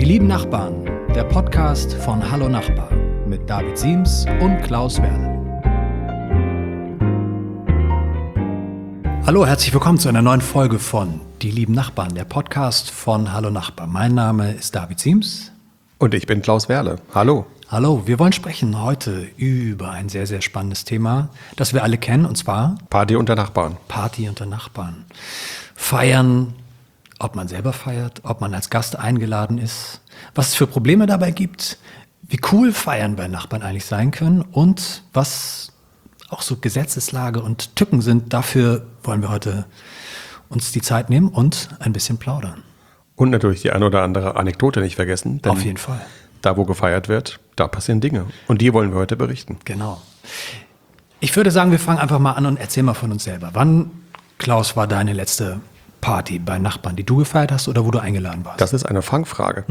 Die lieben Nachbarn, der Podcast von Hallo Nachbar mit David Siems und Klaus Werle. Hallo, herzlich willkommen zu einer neuen Folge von Die lieben Nachbarn, der Podcast von Hallo Nachbar. Mein Name ist David Siems. Und ich bin Klaus Werle. Hallo. Hallo, wir wollen sprechen heute über ein sehr, sehr spannendes Thema, das wir alle kennen, und zwar Party unter Nachbarn. Party unter Nachbarn. Feiern, ob man selber feiert, ob man als Gast eingeladen ist, was es für Probleme dabei gibt, wie cool Feiern bei Nachbarn eigentlich sein können und was auch so Gesetzeslage und Tücken sind. Dafür wollen wir heute uns die Zeit nehmen und ein bisschen plaudern. Und natürlich die eine oder andere Anekdote nicht vergessen. Denn Auf jeden Fall. Da, wo gefeiert wird, da passieren Dinge. Und die wollen wir heute berichten. Genau. Ich würde sagen, wir fangen einfach mal an und erzählen mal von uns selber. Wann, Klaus, war deine letzte Party bei Nachbarn, die du gefeiert hast oder wo du eingeladen warst? Das ist eine Fangfrage.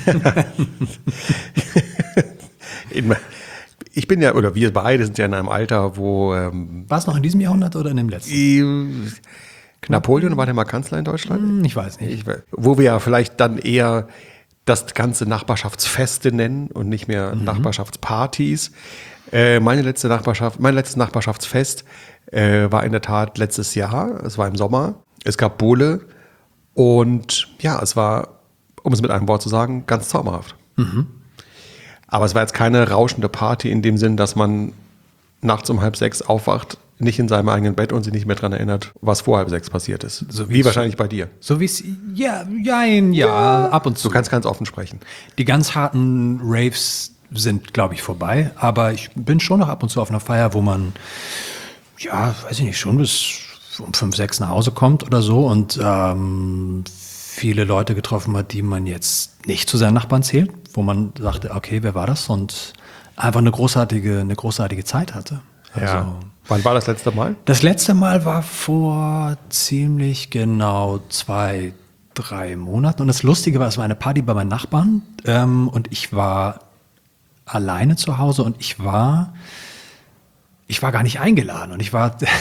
Ich bin ja, oder wir beide sind ja in einem Alter, wo... War es noch in diesem Jahrhundert oder in dem letzten? Napoleon war der mal Kanzler in Deutschland? Ich weiß nicht. Wo wir ja vielleicht dann eher das ganze Nachbarschaftsfeste nennen und nicht mehr Nachbarschaftspartys. Mein letztes Nachbarschaftsfest war in der Tat letztes Jahr. Es war im Sommer. Es gab Bowle und ja, es war, um es mit einem Wort zu sagen, ganz zauberhaft. Aber es war jetzt keine rauschende Party in dem Sinn, dass man nachts um 5:30 aufwacht, nicht in seinem eigenen Bett und sich nicht mehr daran erinnert, was vor 5:30 passiert ist. So wie wahrscheinlich bei dir. So wie es, ja, ab und zu. Du kannst ganz offen sprechen. Die ganz harten Raves sind, glaube ich, vorbei. Aber ich bin schon noch ab und zu auf einer Feier, wo man, ja, weiß ich nicht, schon bis um 5, 6 nach Hause kommt oder so und viele Leute getroffen hat, die man jetzt nicht zu seinen Nachbarn zählt, wo man sagte, okay, wer war das? Und einfach eine großartige Zeit hatte. Ja. Wann war das letzte Mal? Das letzte Mal war vor ziemlich genau 2, 3 Monaten. Und das Lustige war, es war eine Party bei meinen Nachbarn. Und ich war alleine zu Hause und ich war gar nicht eingeladen. Und ich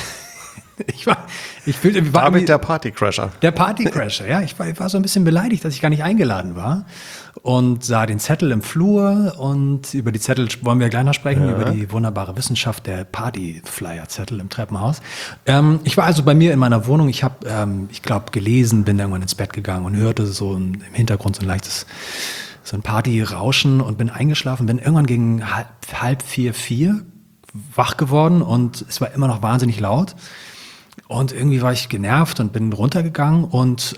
fühlte, David, der Partycrasher. Der Partycrasher, ja. Ich war so ein bisschen beleidigt, dass ich gar nicht eingeladen war und sah den Zettel im Flur und über die Zettel wollen wir gleich noch sprechen, über die wunderbare Wissenschaft der Partyflyer-Zettel im Treppenhaus. Ich war also bei mir in meiner Wohnung, ich habe, ich glaube, gelesen, bin irgendwann ins Bett gegangen und hörte so im Hintergrund so ein leichtes, so ein Partyrauschen und bin eingeschlafen, bin irgendwann gegen halb 4 wach geworden und es war immer noch wahnsinnig laut. Und irgendwie war ich genervt und bin runtergegangen und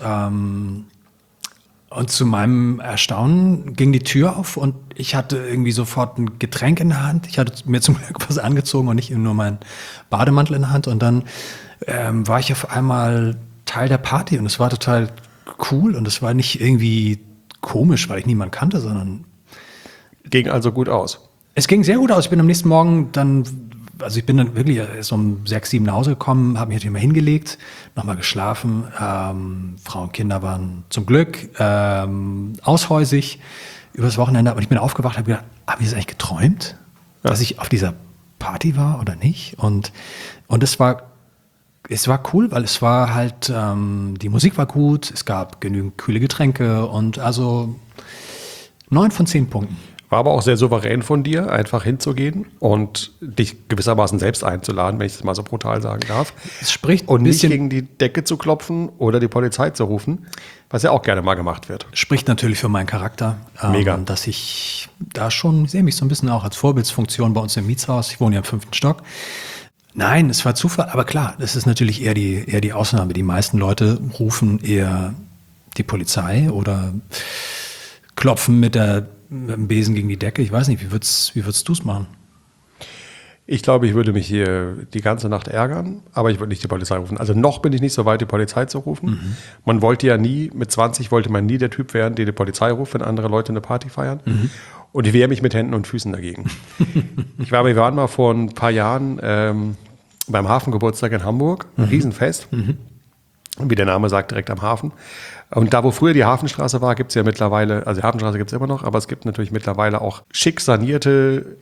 zu meinem Erstaunen ging die Tür auf und ich hatte irgendwie sofort ein Getränk in der Hand. Ich hatte mir zum Glück was angezogen und nicht nur meinen Bademantel in der Hand. Und dann war ich auf einmal Teil der Party und es war total cool und es war nicht irgendwie komisch, weil ich niemanden kannte, sondern... Ging also gut aus? Es ging sehr gut aus. Ich bin am nächsten Morgen ich bin dann wirklich erst um 6, 7 nach Hause gekommen, habe mich natürlich mal hingelegt, nochmal geschlafen. Frau und Kinder waren zum Glück aushäusig übers Wochenende. Aber ich bin aufgewacht und habe gedacht, habe ich das eigentlich geträumt, dass ich auf dieser Party war oder nicht? Und es war cool, weil es war halt, die Musik war gut, es gab genügend kühle Getränke und also 9 von 10 Punkten. War aber auch sehr souverän von dir, einfach hinzugehen und dich gewissermaßen selbst einzuladen, wenn ich das mal so brutal sagen darf. Es spricht und nicht gegen die Decke zu klopfen oder die Polizei zu rufen, was ja auch gerne mal gemacht wird. Spricht natürlich für meinen Charakter. Mega. Dass ich da schon, sehe mich so ein bisschen auch als Vorbildsfunktion bei uns im Mietshaus. Ich wohne ja im 5. Stock. Nein, es war Zufall, aber klar, das ist natürlich eher die Ausnahme. Die meisten Leute rufen eher die Polizei oder klopfen mit dem Besen gegen die Decke. Ich weiß nicht, wie würdest du es machen? Ich glaube, ich würde mich hier die ganze Nacht ärgern, aber ich würde nicht die Polizei rufen. Also noch bin ich nicht so weit, die Polizei zu rufen. Man wollte ja nie, mit 20 wollte man nie der Typ werden, der die Polizei ruft, wenn andere Leute eine Party feiern. Und ich wehre mich mit Händen und Füßen dagegen. Wir waren mal vor ein paar Jahren beim Hafengeburtstag in Hamburg, ein Riesenfest. Wie der Name sagt, direkt am Hafen. Und da, wo früher die Hafenstraße war, gibt es ja mittlerweile, also die Hafenstraße gibt es immer noch, aber es gibt natürlich mittlerweile auch schick sanierte,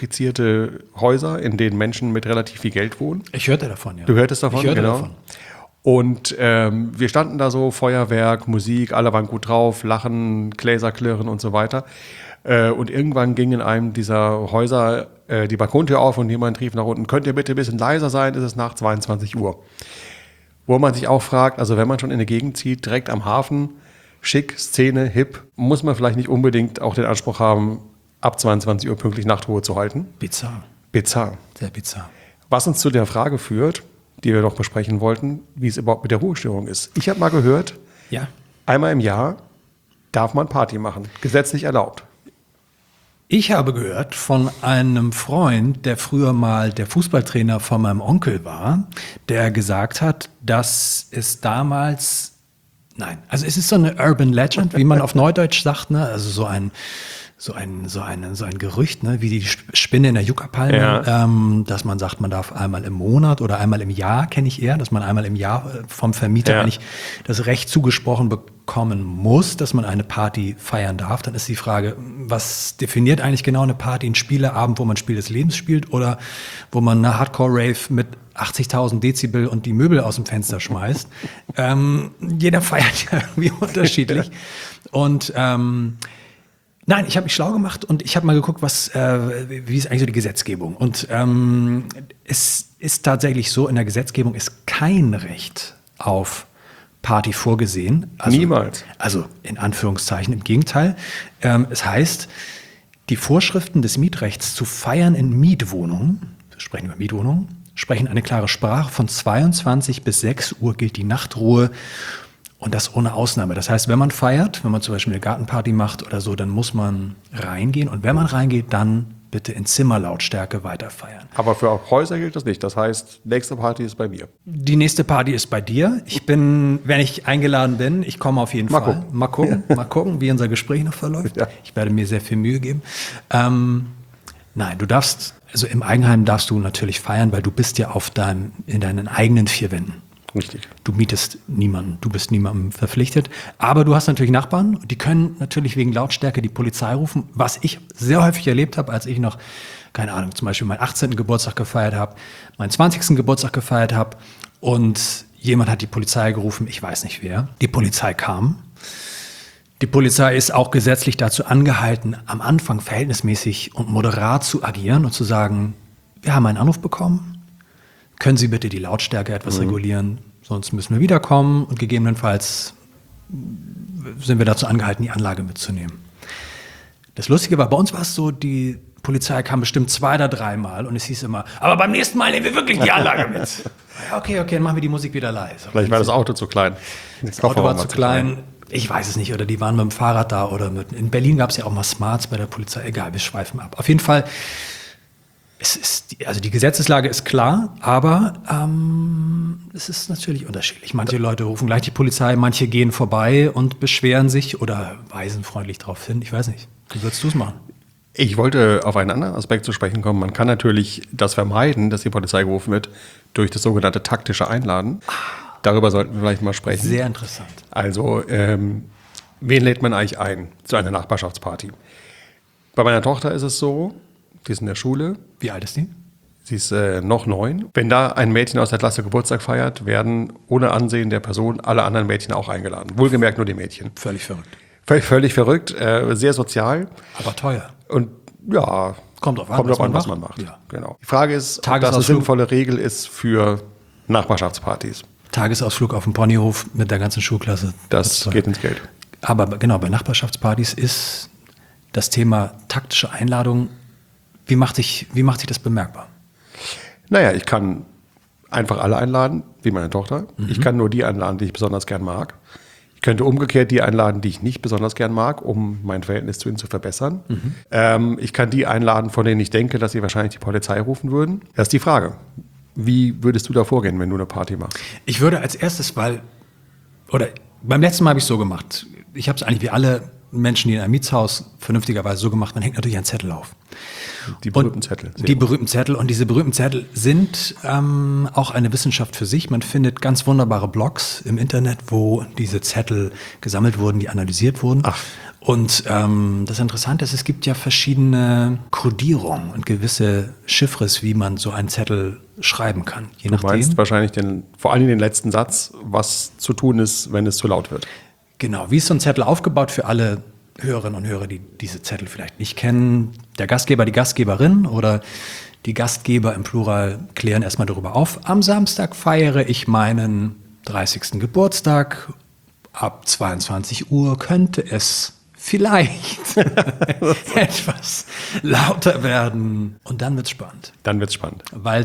gentrifizierte Häuser, in denen Menschen mit relativ viel Geld wohnen. Ich hörte davon, ja. Du hörtest davon? Ich hörte genau. davon. Und wir standen da so, Feuerwerk, Musik, alle waren gut drauf, Lachen, Gläser klirren und so weiter. Und irgendwann ging in einem dieser Häuser die Balkontür auf und jemand rief nach unten, könnt ihr bitte ein bisschen leiser sein, es ist nach 22 Uhr. Wo man sich auch fragt, also wenn man schon in eine Gegend zieht, direkt am Hafen, schick, Szene, hip, muss man vielleicht nicht unbedingt auch den Anspruch haben, ab 22 Uhr pünktlich Nachtruhe zu halten? Bizarr. Bizarr. Sehr bizarr. Was uns zu der Frage führt, die wir noch besprechen wollten, wie es überhaupt mit der Ruhestörung ist. Ich habe mal gehört, Ja. einmal im Jahr darf man Party machen, gesetzlich erlaubt. Ich habe gehört von einem Freund, der früher mal der Fußballtrainer von meinem Onkel war, der gesagt hat, dass es damals, also es ist so eine Urban Legend, wie man auf Neudeutsch sagt, ne? Also so ein Gerücht, ne? Wie die Spinne in der Yucca-Palme, Ja. dass man sagt, man darf einmal im Monat oder einmal im Jahr, kenne ich eher, dass man einmal im Jahr vom Vermieter eigentlich das Recht zugesprochen bekommen muss, dass man eine Party feiern darf. Dann ist die Frage, was definiert eigentlich genau eine Party? Ein Spieleabend, wo man Spiel des Lebens spielt oder wo man eine Hardcore-Rave mit 80.000 Dezibel und die Möbel aus dem Fenster schmeißt. Jeder feiert ja irgendwie unterschiedlich. Und nein, ich habe mich schlau gemacht und ich habe mal geguckt, wie ist eigentlich so die Gesetzgebung. Und es ist tatsächlich so, in der Gesetzgebung ist kein Recht auf Party vorgesehen. Also, Niemals. Also in Anführungszeichen, im Gegenteil. Es heißt, die Vorschriften des Mietrechts zu feiern in Mietwohnungen, wir sprechen über Mietwohnungen, sprechen eine klare Sprache. Von 22 bis 6 Uhr gilt die Nachtruhe. Und das ohne Ausnahme. Das heißt, wenn man feiert, wenn man zum Beispiel eine Gartenparty macht oder so, dann muss man reingehen. Und wenn man reingeht, dann bitte in Zimmerlautstärke weiter feiern. Aber für Häuser gilt das nicht. Das heißt, nächste Party ist bei mir. Die nächste Party ist bei dir. wenn ich eingeladen bin, ich komme auf jeden Fall. Mal gucken, wie unser Gespräch noch verläuft. Ja. Ich werde mir sehr viel Mühe geben. Nein, also im Eigenheim darfst du natürlich feiern, weil du bist ja in deinen eigenen 4 Wänden. Richtig. Du mietest niemanden, du bist niemandem verpflichtet. Aber du hast natürlich Nachbarn, die können natürlich wegen Lautstärke die Polizei rufen, was ich sehr häufig erlebt habe, als ich noch, keine Ahnung, zum Beispiel meinen 18. Geburtstag gefeiert habe, meinen 20. Geburtstag gefeiert habe und jemand hat die Polizei gerufen, ich weiß nicht wer. Die Polizei kam. Die Polizei ist auch gesetzlich dazu angehalten, am Anfang verhältnismäßig und moderat zu agieren und zu sagen, wir haben einen Anruf bekommen. Können Sie bitte die Lautstärke etwas regulieren, sonst müssen wir wiederkommen und gegebenenfalls sind wir dazu angehalten, die Anlage mitzunehmen. Das Lustige war, bei uns war es so, die Polizei kam bestimmt 2 oder 3 Mal und es hieß immer, aber beim nächsten Mal nehmen wir wirklich die Anlage mit. Ja, okay, dann machen wir die Musik wieder leise. Vielleicht war das Auto zu klein. Das Auto war zu klein. Ich weiß es nicht, oder die waren mit dem Fahrrad da oder in Berlin gab es ja auch mal Smarts bei der Polizei. Egal, wir schweifen ab. Auf jeden Fall, die Gesetzeslage ist klar, aber es ist natürlich unterschiedlich. Manche Leute rufen gleich die Polizei, manche gehen vorbei und beschweren sich oder weisen freundlich darauf hin. Ich weiß nicht. Wie würdest du es machen? Ich wollte auf einen anderen Aspekt zu sprechen kommen. Man kann natürlich das vermeiden, dass die Polizei gerufen wird, durch das sogenannte taktische Einladen. Darüber sollten wir vielleicht mal sprechen. Sehr interessant. Also, wen lädt man eigentlich ein zu einer Nachbarschaftsparty? Bei meiner Tochter ist es so, die ist in der Schule. Wie alt ist die? Sie ist noch 9. Wenn da ein Mädchen aus der Klasse Geburtstag feiert, werden ohne Ansehen der Person alle anderen Mädchen auch eingeladen. Wohlgemerkt nur die Mädchen. Völlig verrückt. Völlig verrückt, sehr sozial. Aber teuer. Und ja, Kommt drauf an, was man macht. Ja. Genau. Die Frage ist, ob das eine Tagesausflug. sinnvolle Regel ist für Nachbarschaftspartys. Tagesausflug auf dem Ponyhof mit der ganzen Schulklasse. Das geht ins Geld. Aber genau, bei Nachbarschaftspartys ist das Thema taktische Einladung, wie macht sich das bemerkbar? Naja, ich kann einfach alle einladen, wie meine Tochter. Ich kann nur die einladen, die ich besonders gern mag. Ich könnte umgekehrt die einladen, die ich nicht besonders gern mag, um mein Verhältnis zu ihnen zu verbessern. Ich kann die einladen, von denen ich denke, dass sie wahrscheinlich die Polizei rufen würden. Das ist die Frage. Wie würdest du da vorgehen, wenn du eine Party machst? Ich würde als erstes, beim letzten Mal habe ich es so gemacht. Ich habe es eigentlich wie alle Menschen, die in einem Mietshaus vernünftigerweise so gemacht, man hängt natürlich einen Zettel auf. Die berühmten Zettel. Die berühmten Zettel. Und diese berühmten Zettel sind auch eine Wissenschaft für sich. Man findet ganz wunderbare Blogs im Internet, wo diese Zettel gesammelt wurden, die analysiert wurden. Ach. Und das Interessante ist, es gibt ja verschiedene Kodierungen und gewisse Chiffres, wie man so einen Zettel schreiben kann. Je Du nachdem. meinst wahrscheinlich vor allem den letzten Satz, was zu tun ist, wenn es zu laut wird. Genau, wie ist so ein Zettel aufgebaut für alle Hörerinnen und Hörer, die diese Zettel vielleicht nicht kennen? Der Gastgeber, die Gastgeberin oder die Gastgeber im Plural klären erstmal darüber auf. Am Samstag feiere ich meinen 30. Geburtstag. Ab 22 Uhr könnte es vielleicht etwas lauter werden. Und dann wird's spannend. Dann wird's spannend. Weil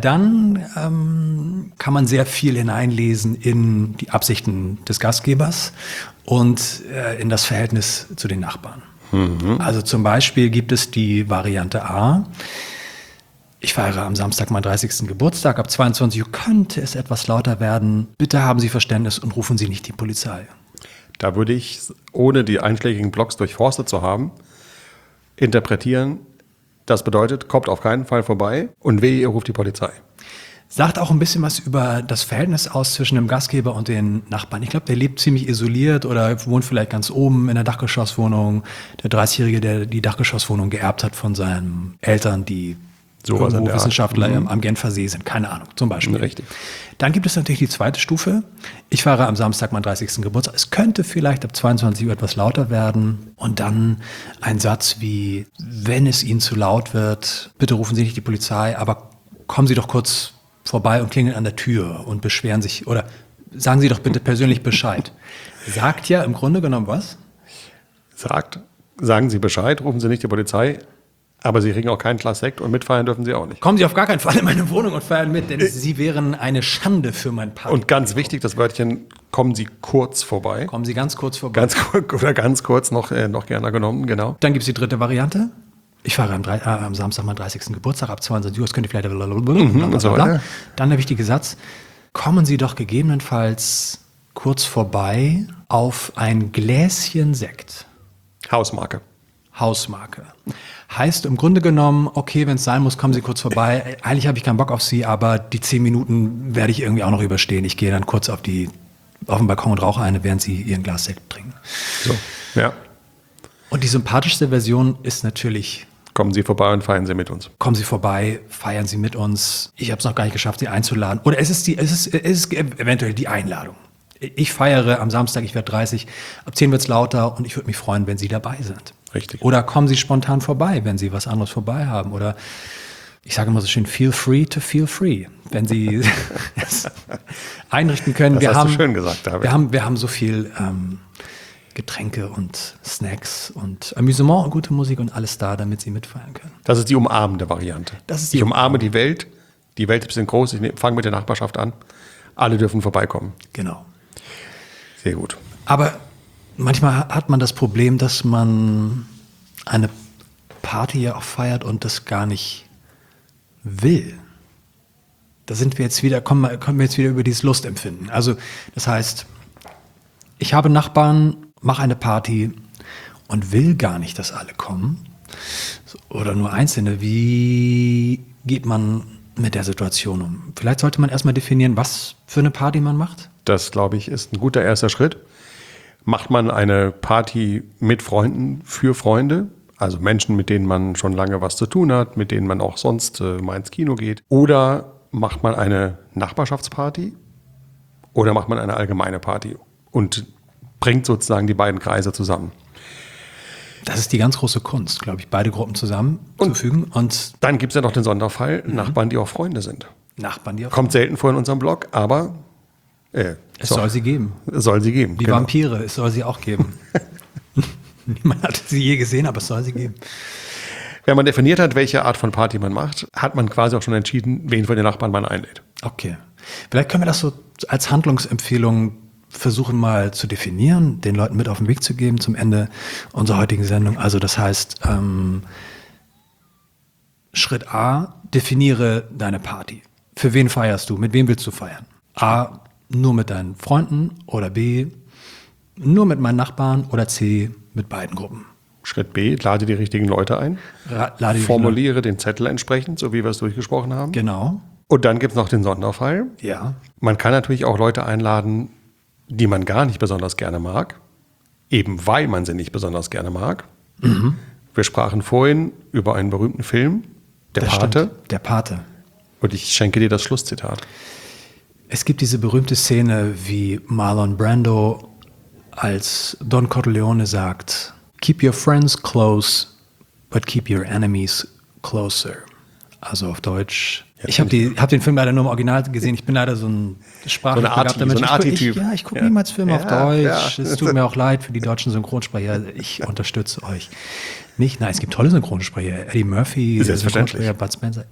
dann kann man sehr viel hineinlesen in die Absichten des Gastgebers und in das Verhältnis zu den Nachbarn. Also zum Beispiel gibt es die Variante A. Ich feiere am Samstag meinen 30. Geburtstag. Ab 22 Uhr könnte es etwas lauter werden. Bitte haben Sie Verständnis und rufen Sie nicht die Polizei. Da würde ich, ohne die einschlägigen Blogs durchforstet zu haben, interpretieren, das bedeutet, kommt auf keinen Fall vorbei und wehe, ihr ruft die Polizei. Sagt auch ein bisschen was über das Verhältnis aus zwischen dem Gastgeber und den Nachbarn. Ich glaube, der lebt ziemlich isoliert oder wohnt vielleicht ganz oben in der Dachgeschosswohnung. Der 30-Jährige, der die Dachgeschosswohnung geerbt hat von seinen Eltern, die Sowas irgendwo Wissenschaftler am Genfer See sind. Keine Ahnung, zum Beispiel. Richtig. Dann gibt es natürlich die zweite Stufe. Ich feiere am Samstag meinen 30. Geburtstag. Es könnte vielleicht ab 22 Uhr etwas lauter werden. Und dann ein Satz wie, wenn es Ihnen zu laut wird, bitte rufen Sie nicht die Polizei, aber kommen Sie doch kurz vorbei und klingeln an der Tür und beschweren sich oder sagen Sie doch bitte persönlich Bescheid. Sagt ja im Grunde genommen was? Sagen Sie Bescheid, rufen Sie nicht die Polizei, aber Sie kriegen auch kein Glas Sekt und mitfeiern dürfen Sie auch nicht. Kommen Sie auf gar keinen Fall in meine Wohnung und feiern mit, denn Sie wären eine Schande für mein Party. Und ganz wichtig, das Wörtchen, kommen Sie kurz vorbei. Kommen Sie ganz kurz vorbei. Ganz kurz noch gerne genommen, genau. Dann gibt es die dritte Variante. Ich feiere am Samstag meinen 30. Geburtstag ab 22 Uhr. Es könnte vielleicht und so weiter. Dann der wichtige Satz. Kommen Sie doch gegebenenfalls kurz vorbei auf ein Gläschen Sekt. Hausmarke. Heißt im Grunde genommen, okay, wenn es sein muss, kommen Sie kurz vorbei. Eigentlich habe ich keinen Bock auf Sie, aber die 10 Minuten werde ich irgendwie auch noch überstehen. Ich gehe dann kurz auf den Balkon und rauche eine, während Sie Ihren Glas Sekt trinken. So, ja. Und die sympathischste Version ist natürlich: Kommen Sie vorbei und feiern Sie mit uns. Kommen Sie vorbei, feiern Sie mit uns. Ich habe es noch gar nicht geschafft, Sie einzuladen. Oder es ist eventuell die Einladung. Ich feiere am Samstag, ich werde 30, ab 10 wird es lauter und ich würde mich freuen, wenn Sie dabei sind. Richtig. Oder kommen Sie spontan vorbei, wenn Sie was anderes vorbei haben. Oder ich sage immer so schön, feel free to feel free. Wenn Sie es einrichten können. Das hast du schön gesagt, David. Wir haben so viel Getränke und Snacks und Amüsement und gute Musik und alles da, damit Sie mitfeiern können. Das ist die umarmende Variante. Ich umarme die Welt. Die Welt ist ein bisschen groß. Ich fange mit der Nachbarschaft an. Alle dürfen vorbeikommen. Genau. Sehr gut. Aber manchmal hat man das Problem, dass man eine Party ja auch feiert und das gar nicht will. Da sind wir jetzt wieder, kommen wir jetzt wieder über dieses Lustempfinden. Also das heißt, ich habe Nachbarn, mache eine Party und will gar nicht, dass alle kommen. Oder nur Einzelne. Wie geht man mit der Situation um? Vielleicht sollte man erstmal definieren, was für eine Party man macht. Das, glaube ich, ist ein guter erster Schritt. Macht man eine Party mit Freunden für Freunde, also Menschen, mit denen man schon lange was zu tun hat, mit denen man auch sonst mal ins Kino geht? Oder macht man eine Nachbarschaftsparty? Oder macht man eine allgemeine Party und bringt sozusagen die beiden Kreise zusammen? Das ist die ganz große Kunst, glaube ich, beide Gruppen zusammenzufügen. Und dann gibt es ja noch den Sonderfall, Nachbarn, die auch Freunde sind. Nachbarn, die auch Kommt selten vor in unserem Blog, aber es soll sie geben. Es soll sie geben. Wie Vampire, es soll sie auch geben. Niemand hat sie je gesehen, aber es soll sie geben. Wenn man definiert hat, welche Art von Party man macht, hat man quasi auch schon entschieden, wen von den Nachbarn man einlädt. Okay. Vielleicht können wir das so als Handlungsempfehlung versuchen mal zu definieren, den Leuten mit auf den Weg zu geben zum Ende unserer heutigen Sendung. Also das heißt, Schritt A, definiere deine Party. Für wen feierst du? Mit wem willst du feiern? A, nur mit deinen Freunden, oder B, nur mit meinen Nachbarn, oder C, mit beiden Gruppen. Schritt B, lade die richtigen Leute ein. Formuliere den Zettel entsprechend, so wie wir es durchgesprochen haben. Genau. Und dann gibt es noch den Sonderfall. Ja. Man kann natürlich auch Leute einladen, die man gar nicht besonders gerne mag. eben weil man sie nicht besonders gerne mag. Wir sprachen vorhin über einen berühmten Film, Der Pate. Stimmt, Der Pate. Und ich schenke dir das Schlusszitat. Es gibt diese berühmte Szene, wie Marlon Brando als Don Corleone sagt, "Keep your friends close, but keep your enemies closer." Also auf Deutsch. Ja, Ich hab den Film leider nur im Original gesehen. Ich bin leider so ein sprachlich begabter Mensch. Arti-Typ. Ich gucke niemals Filme auf Deutsch. Ja. Es tut mir auch leid für die deutschen Synchronsprecher. Ich unterstütze euch nicht. Nein, es gibt tolle Synchronsprecher. Eddie Murphy, Selbstverständlich. Bud Spencer.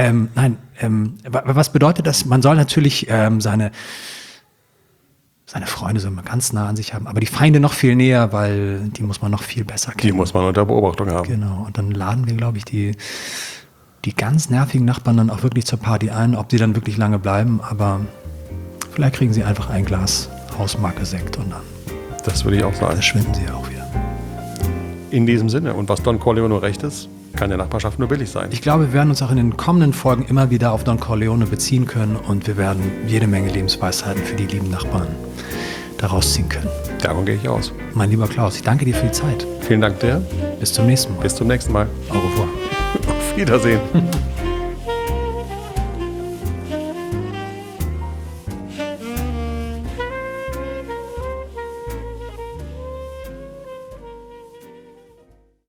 Was bedeutet das? Man soll natürlich seine Freunde soll man ganz nah an sich haben, aber die Feinde noch viel näher, weil die muss man noch viel besser kennen. Die muss man unter Beobachtung haben. Genau. Und dann laden wir, glaube ich, die ganz nervigen Nachbarn dann auch wirklich zur Party ein, ob die dann wirklich lange bleiben, aber vielleicht kriegen sie einfach ein Glas Hausmarke-Sekt und dann Das würde ich auch sagen. verschwinden sie auch wieder. In diesem Sinne. Und was Don Corleone recht ist, kann der Nachbarschaft nur billig sein. Ich glaube, wir werden uns auch in den kommenden Folgen immer wieder auf Don Corleone beziehen können und wir werden jede Menge Lebensweisheiten für die lieben Nachbarn daraus ziehen können. Davon gehe ich aus. Mein lieber Klaus, ich danke dir für die Zeit. Vielen Dank dir. Bis zum nächsten Mal. Bis zum nächsten Mal. Au revoir. Auf Wiedersehen.